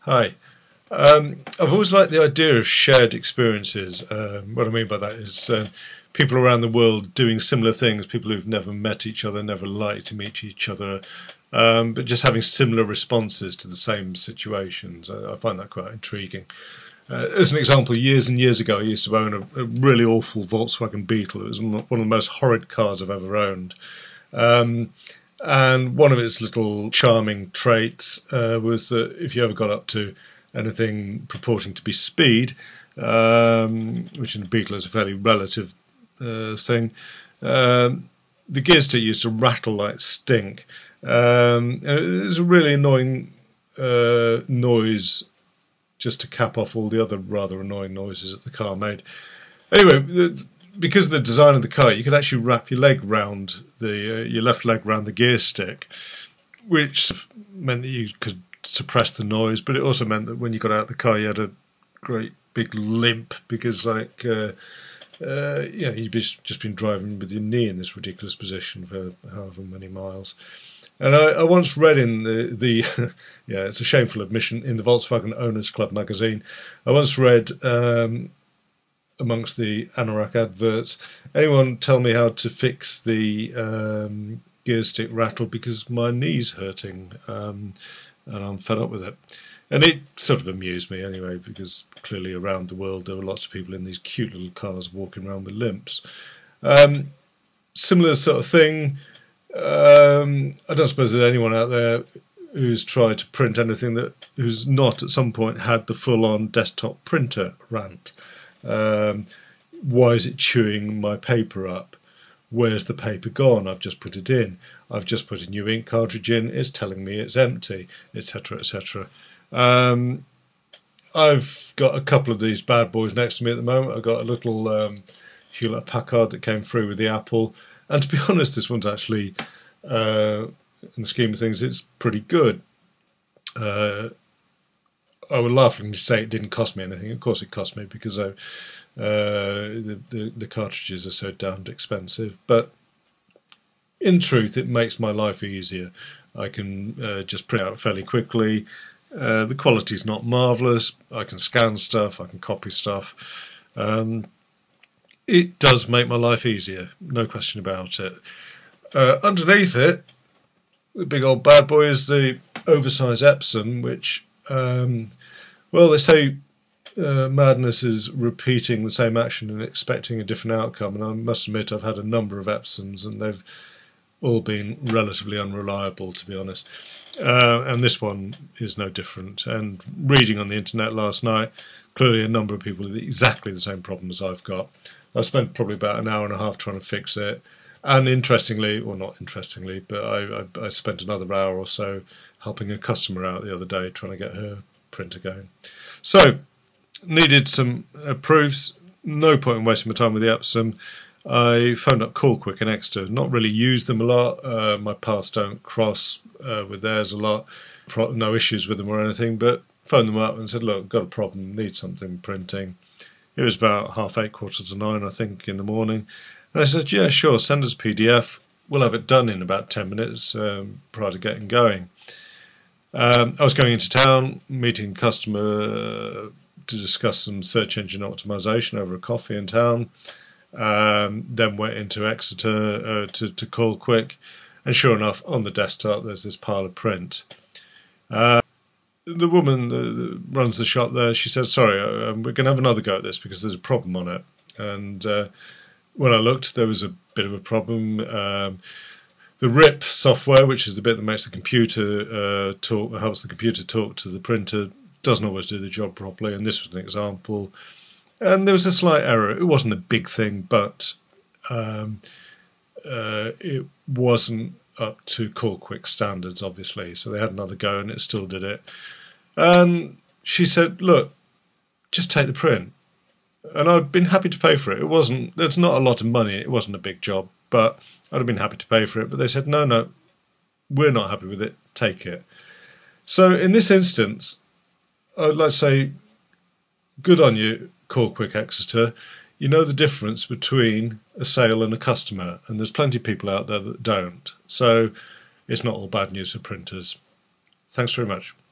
Hi. I've always liked the idea of shared experiences. What I mean by that is people around the world doing similar things, people who've never met each other, never liked to meet each other, but just having similar responses to the same situations. I find that quite intriguing. As an example, years and years ago, I used to own a really awful Volkswagen Beetle. It was one of the most horrid cars I've ever owned. Um, and one of its little charming traits was that if you ever got up to anything purporting to be speed, which in a Beetle is a fairly relative thing, the gear stick used to rattle like stink. And it was a really annoying noise just to cap off all the other rather annoying noises that the car made. Anyway, because of the design of the car, you could actually wrap your leg round your left leg round the gear stick, which meant that you could suppress the noise, but it also meant that when you got out of the car, you had a great big limp because, you'd just been driving with your knee in this ridiculous position for however many miles. And I once read in the yeah, it's a shameful admission, in the Volkswagen Owners Club magazine, I once read amongst the anorak adverts, anyone tell me how to fix the gear stick rattle because my knee's hurting and I'm fed up with it. And it sort of amused me anyway, because clearly around the world there were lots of people in these cute little cars walking around with limps. Similar sort of thing. I don't suppose there's anyone out there who's tried to print anything who's not at some point had the full-on desktop printer rant. Why is it chewing my paper up? Where's the paper gone? I've just put it in. I've just put a new ink cartridge in. It's telling me it's empty, etc., etc. I've got a couple of these bad boys next to me at the moment. I've got a little Hewlett Packard that came through with the Apple. And to be honest, this one's actually, in the scheme of things, it's pretty good. I would laughingly say it didn't cost me anything. Of course it cost me because the cartridges are so damned expensive. But in truth, it makes my life easier. I can just print out fairly quickly. The quality's not marvellous. I can scan stuff. I can copy stuff. It does make my life easier, no question about it. Underneath it, the big old bad boy is the oversized Epson, which, well, they say madness is repeating the same action and expecting a different outcome. And I must admit, I've had a number of Epsons, and they've all been relatively unreliable, to be honest. And this one is no different. And reading on the internet last night, clearly a number of people with exactly the same problem as I've got. I spent probably about an hour and a half trying to fix it. And interestingly, or not interestingly, but I spent another hour or so helping a customer out the other day trying to get her printer going. So, needed some proofs. No point in wasting my time with the Epson. I phoned up Callquick and Exeter. Not really used them a lot. My paths don't cross with theirs a lot. No issues with them or anything, but phoned them up and said, look, I've got a problem, need something printing. It was about 8:30, 9:15, I think, in the morning. And I said, yeah, sure, send us a PDF. We'll have it done in about 10 minutes prior to getting going. I was going into town, meeting a customer to discuss some search engine optimization over a coffee in town. Then went into Exeter to Callquick. And sure enough, on the desktop, there's this pile of print. The woman that runs the shop there, she said, sorry, we're going to have another go at this because there's a problem on it. And when I looked, there was a bit of a problem. The RIP software, which is the bit that makes the computer helps the computer talk to the printer, doesn't always do the job properly. And this was an example. And there was a slight error. It wasn't a big thing, but it wasn't up to Callquick standards, obviously. So they had another go and it still did it. And she said, look, just take the print. And I've been happy to pay for it. There's not a lot of money. It wasn't a big job, but I'd have been happy to pay for it. But they said, no, we're not happy with it. Take it. So in this instance, I'd like to say, good on you, Callquick Exeter. You know the difference between a sale and a customer, and there's plenty of people out there that don't. So it's not all bad news for printers. Thanks very much.